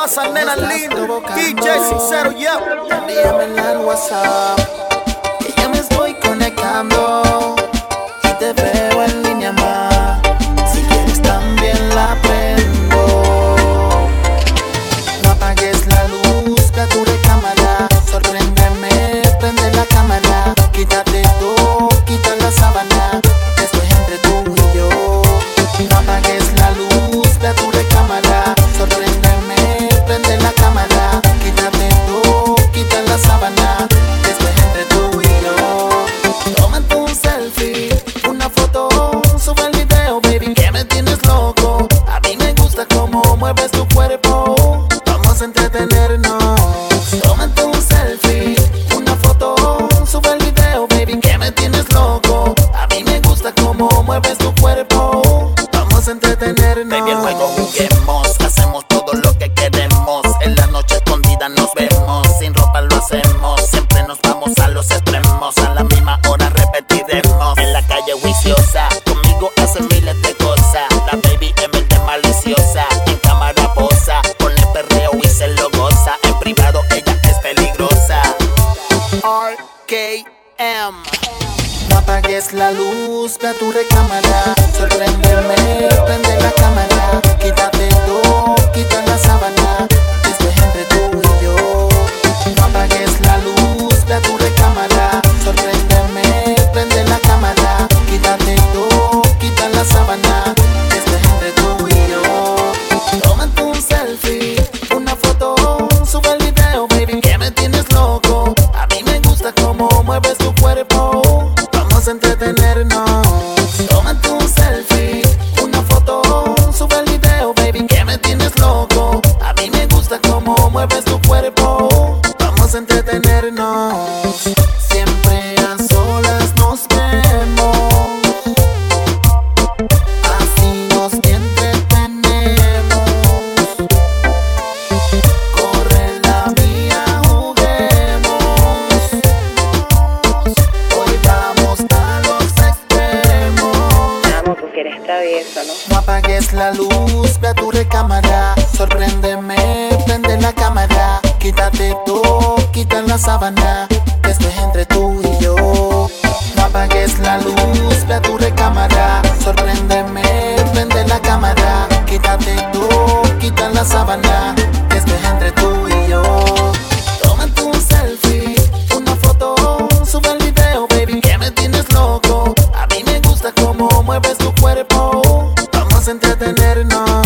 pasa, nena linda? DJ Sincero, yeah. Envíame al WhatsApp, que ya me estoy conectando y te veo en línea más. Si quieres también la prendo. No apagues la luz de tu recámara. Sorpréndeme, prende la cámara. Quítate tú, quita la sábana. Esto es entre tú y yo. No apagues la luz de tu recámara. Sorpréndeme, prende la cámara. Quítate tú, quita la sábana. Esto es entre tú y yo. Tómate un selfie, una foto, sube el video, baby, que me tienes loco. A mí me gusta cómo mueves tu cuerpo. Vamos a entretenernos. Tómate un selfie, una foto, sube el video, baby, que me tienes loco. A mí me gusta cómo mueves tu cuerpo. Vamos a entretenernos. Baby, el juego juguemos, hacemos todo lo que queremos. En la noche escondida nos vemos, sin ropa lo hacemos. Siempre nos vamos a los extremos, a la misma hora repetiremos. En la calle juiciosa, conmigo hace miles de cosas. La baby es mente maliciosa, en cámara posa, ponle perreo y se lo goza. En privado ella es peligrosa. RKM. No apagues la luz de tu recámara. Sorpréndeme, prende la cámara. Quítate tú, quita la sábana. Esto es entre tú y yo. No apagues la luz de tu recámara. Sorpréndeme, prende la cámara. Quítate tú, quita la sábana. Esto es entre tú y yo. Tómate un selfie, una foto, sube el video, baby, que me tienes loco. A mí me gusta cómo mueves tu cuerpo. Vamos a entretenernos. Tómate un selfie, una foto, sube el video, baby, que me tienes loco. A mí me gusta cómo mueves tu cuerpo. Vamos a entretenernos. Siempre a solas nos vemos, así nos entretenemos. Corre la mía, juguemos. Hoy vamos a los extremos. Vamos, porque eres travieso, ¿no? No apagues la luz de tu recámara. Sorpréndeme, prende la cámara. Quítate tú, quita la sábana. Esto es entre tú y yo. No apagues la luz de tu recámara. Sorpréndeme, prende la cámara. Quítate tú, quita la sábana. Esto es entre tú y yo. Tómate un selfie, una foto, sube el video, baby, que me tienes loco. A mí me gusta cómo mueves tu cuerpo. Vamos a entretenernos.